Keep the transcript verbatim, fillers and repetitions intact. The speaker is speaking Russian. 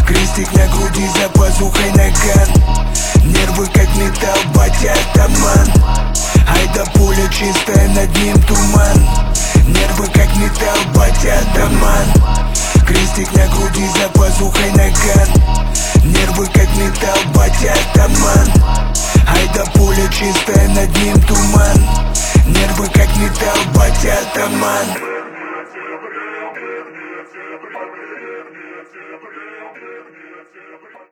Крестик на груди, за пазухой наган. Нервы как металл, батя атаман. Ай да пуля чистая, над ним туман. Нервы как металл, батя атаман. Крестик на груди, за пазухой наган. Нервы как металл, батя атаман. Ай да пуля чистая, над ним туман. Нервы как металл, батя атаман.